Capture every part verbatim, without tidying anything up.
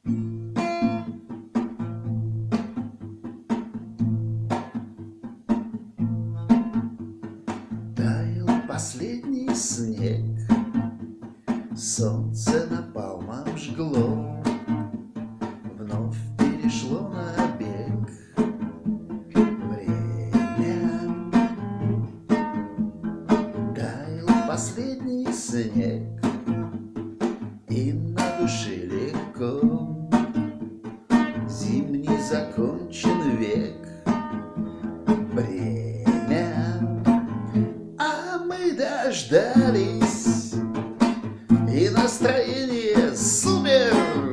Таял последний снег, солнце на палмах жгло, вновь перешло на бег время. Таял последний снег, и на душе легко. Зимний закончен век, время. А мы дождались, и настроение супер.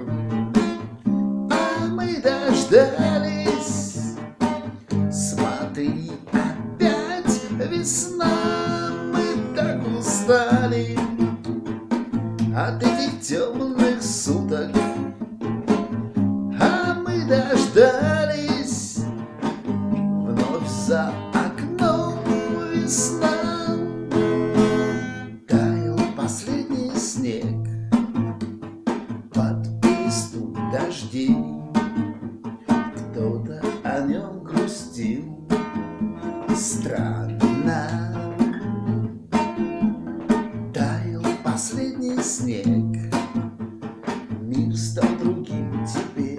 А мы дождались, смотри, опять весна. Мы так устали от этих темных суток. А мы дождались, вновь за окном весна. Таял последний снег под перестук дождей. Кто-то о нем грустил, странно. Таял последний снег, мир стал другим теперь.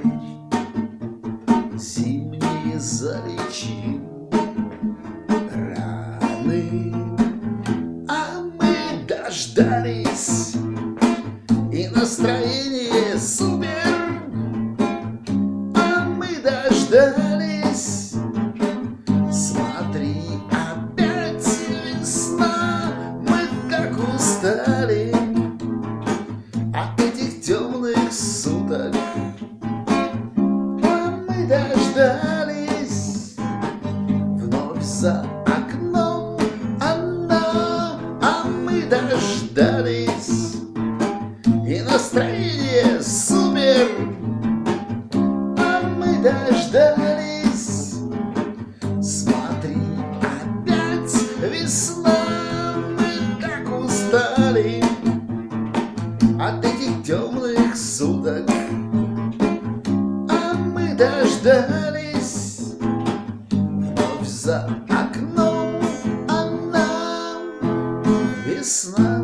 Зимние залечил раны. А мы дождались, и настроение супер. А мы дождались, смотри, опять весна. Мы так устали от этих темных суток. А мы дождались, вновь за окном она. А мы дождались, и настроение супер. А мы дождались, смотри, опять весна. Мы так устали от этих темных суток. А мы дождались, вновь за окном она, весна.